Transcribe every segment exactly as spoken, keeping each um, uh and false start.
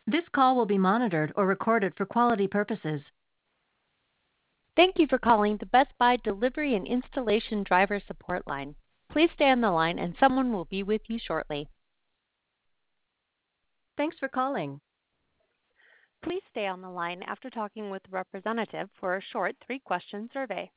This call will be monitored or recorded for quality purposes. Thank you for calling the Best Buy Delivery and Installation Driver Support Line. Please stay on the line and someone will be with you shortly. Thanks for calling. Please stay on the line after talking with a representative for a short three-question survey.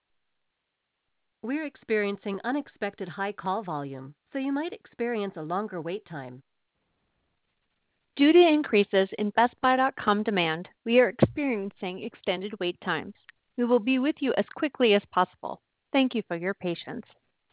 We're experiencing unexpected high call volume, so you might experience a longer wait time. Due to increases in Best Buy dot com demand, we are experiencing extended wait times. We will be with you as quickly as possible. Thank you for your patience.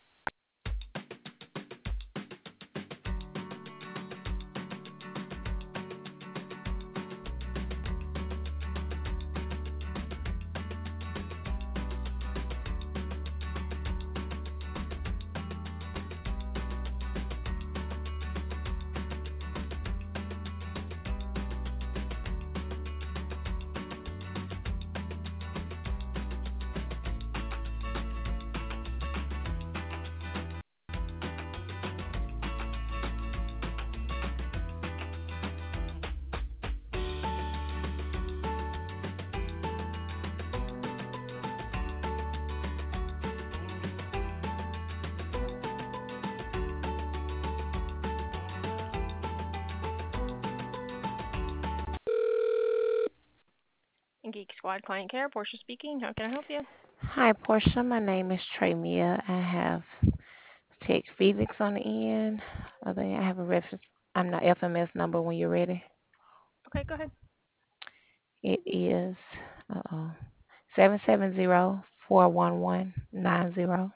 Geek Squad Client Care, Portia speaking. How can I help you? Hi, Portia. My name is Trey Mia. I have Tech Felix on the end. I think I have a reference. I'm the F M S number when you're ready. Okay, go ahead. It is uh-oh, seven seven zero four one one nine zero.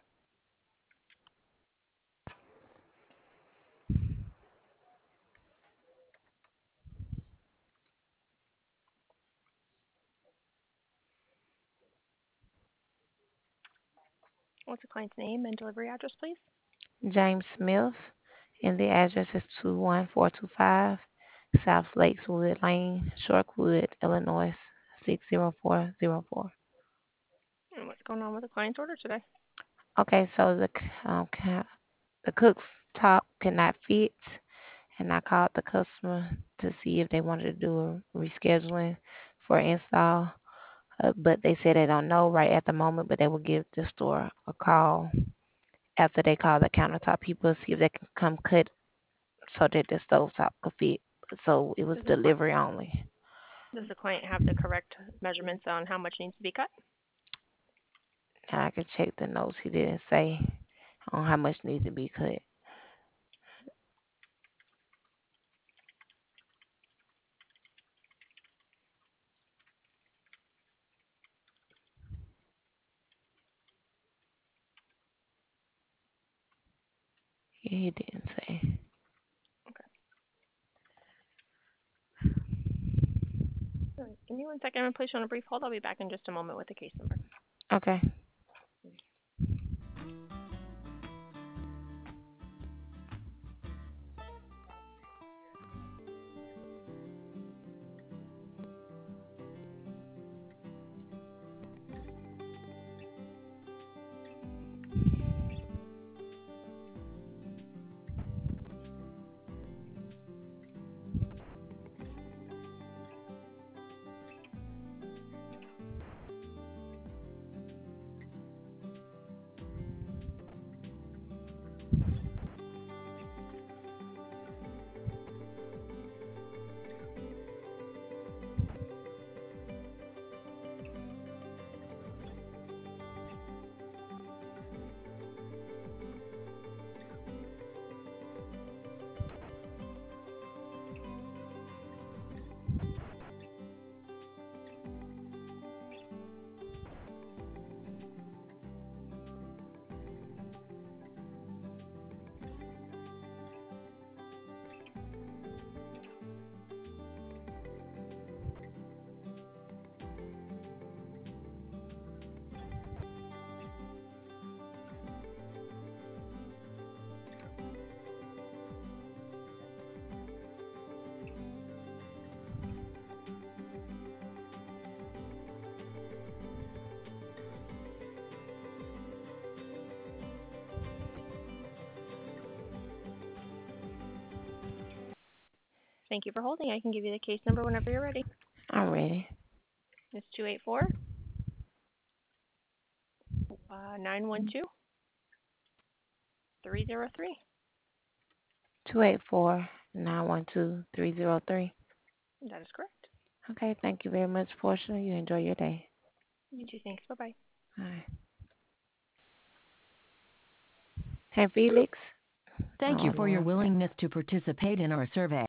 What's the client's name and delivery address, please? James Smith, and the address is two one four two five South Lakeswood Lane, Shortwood, Illinois six zero four zero four. And what's going on with the client's order today? Okay, so the um, ca- the cook's top cannot fit, and I called the customer to see if they wanted to do a rescheduling for install. Uh, but they said they don't know right at the moment, but they will give the store a call after they call the countertop people, see if they can come cut so that the stovetop could fit. So it was Does the, delivery only. does the client have the correct measurements on how much needs to be cut? And I could check the notes. He didn't say on how much needs to be cut. Yeah, he didn't say. Okay. All right. Give me one second. I'm going to place you on a brief hold. I'll be back in just a moment with the case number. Okay. Thank you for holding. I can give you the case number whenever you're ready. I'm ready. It's two eight four, nine one two, three zero three. Two eight four nine one two three zero three. That is correct. Okay, thank you very much, Portia. You enjoy your day. You too. Thanks. Bye-bye. Bye. Hey, Felix. Thank Oh, you for your Lord. willingness to participate in our survey.